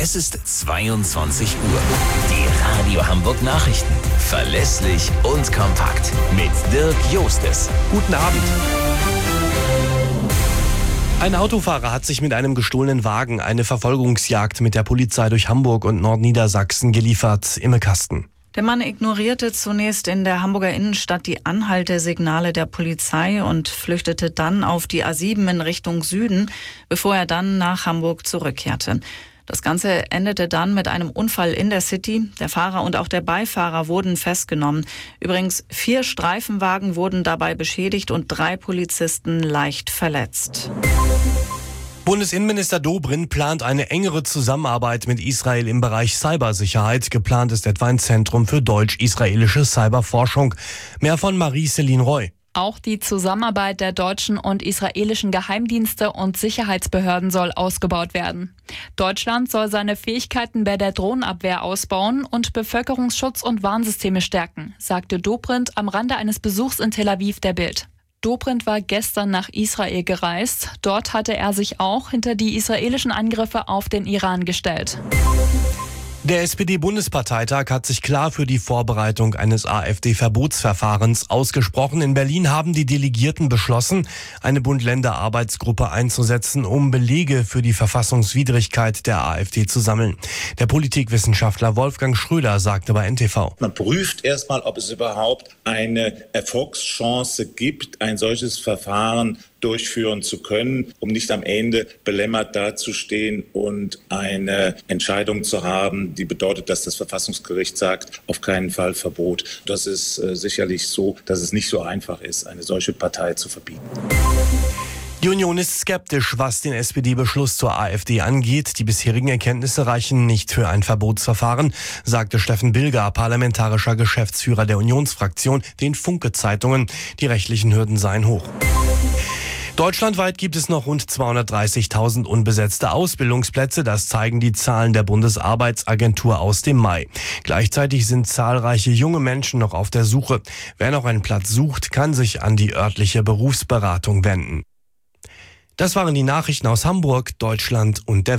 Es ist 22 Uhr. Die Radio Hamburg Nachrichten. Verlässlich und kompakt. Mit Dirk Jostes. Guten Abend. Ein Autofahrer hat sich mit einem gestohlenen Wagen eine Verfolgungsjagd mit der Polizei durch Hamburg und Nordniedersachsen geliefert. Imme Kasten. Der Mann ignorierte zunächst in der Hamburger Innenstadt die Anhaltesignale der Polizei und flüchtete dann auf die A7 in Richtung Süden, bevor er dann nach Hamburg zurückkehrte. Das Ganze endete dann mit einem Unfall in der City. Der Fahrer und auch der Beifahrer wurden festgenommen. Übrigens 4 Streifenwagen wurden dabei beschädigt und 3 Polizisten leicht verletzt. Bundesinnenminister Dobrindt plant eine engere Zusammenarbeit mit Israel im Bereich Cybersicherheit. Geplant ist etwa ein Zentrum für deutsch-israelische Cyberforschung. Mehr von Marie-Céline Roy. Auch die Zusammenarbeit der deutschen und israelischen Geheimdienste und Sicherheitsbehörden soll ausgebaut werden. Deutschland soll seine Fähigkeiten bei der Drohnenabwehr ausbauen und Bevölkerungsschutz und Warnsysteme stärken, sagte Dobrindt am Rande eines Besuchs in Tel Aviv der Bild. Dobrindt war gestern nach Israel gereist. Dort hatte er sich auch hinter die israelischen Angriffe auf den Iran gestellt. Der SPD-Bundesparteitag hat sich klar für die Vorbereitung eines AfD-Verbotsverfahrens ausgesprochen. In Berlin haben die Delegierten beschlossen, eine Bund-Länder-Arbeitsgruppe einzusetzen, um Belege für die Verfassungswidrigkeit der AfD zu sammeln. Der Politikwissenschaftler Wolfgang Schröder sagte bei NTV: Man prüft erstmal, ob es überhaupt eine Erfolgschance gibt, ein solches Verfahren durchführen zu können, um nicht am Ende belämmert dazustehen und eine Entscheidung zu haben, die bedeutet, dass das Verfassungsgericht sagt, auf keinen Fall Verbot. Das ist sicherlich so, dass es nicht so einfach ist, eine solche Partei zu verbieten. Die Union ist skeptisch, was den SPD-Beschluss zur AfD angeht. Die bisherigen Erkenntnisse reichen nicht für ein Verbotsverfahren, sagte Steffen Bilger, parlamentarischer Geschäftsführer der Unionsfraktion, den Funke-Zeitungen. Die rechtlichen Hürden seien hoch. Deutschlandweit gibt es noch rund 230.000 unbesetzte Ausbildungsplätze. Das zeigen die Zahlen der Bundesarbeitsagentur aus dem Mai. Gleichzeitig sind zahlreiche junge Menschen noch auf der Suche. Wer noch einen Platz sucht, kann sich an die örtliche Berufsberatung wenden. Das waren die Nachrichten aus Hamburg, Deutschland und der Welt.